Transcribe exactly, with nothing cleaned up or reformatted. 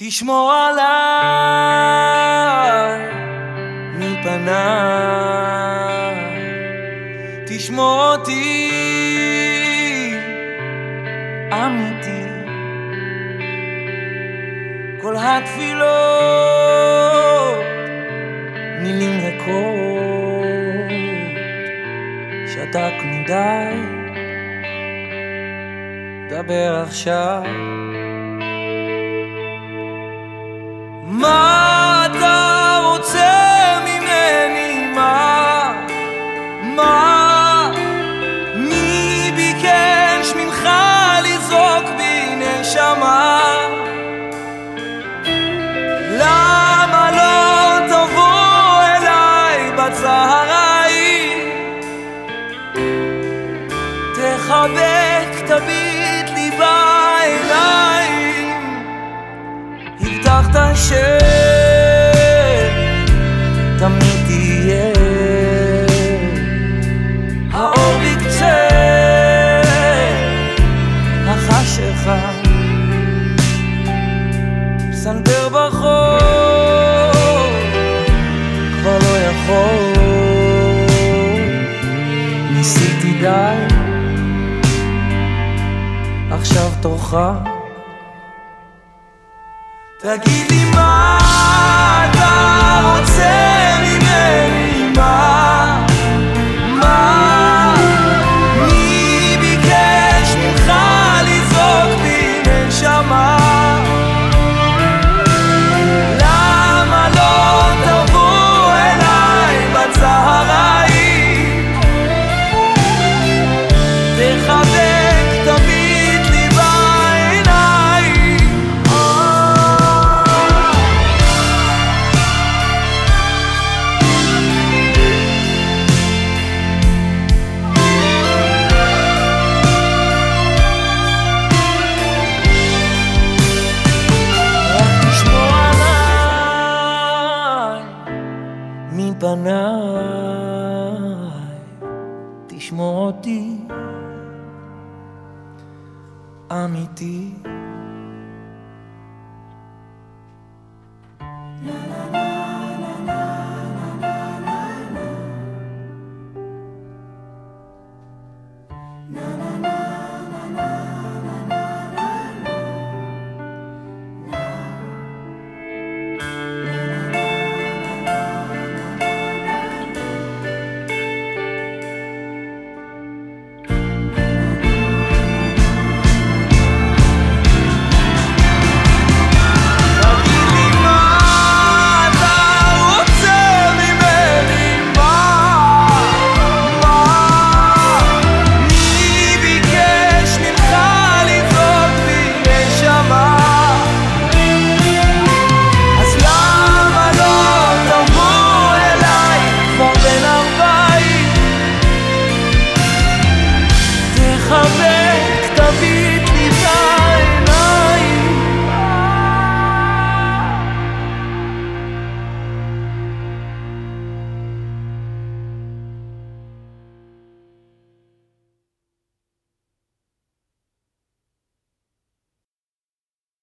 תשמור עליי מפניי, תשמור אותי אמיתי. כל התפילות מילים ריקות, שתקנו די, דבר עכשיו. מה אתה רוצה ממני? מה? מה? מי ביקש ממך לזרוק בי נשמה? למה לא תבוא אליי בצהריים? תחבק, תביט לי בעיניים. הבטחת שתמיד תהיה האור בקצה החשיכה, פסנתר ברחוב כבר לא יכול. ניסיתי די, עכשיו תורך. תגיד לי מה אתה רוצה ממני? מה? מה? מי ביקש ממך לזרוק בי נשמה? למה לא תבוא אליי בצהריים? תחבק, תביט לי בעיניים. מפניי, תשמור אותי אמיתי.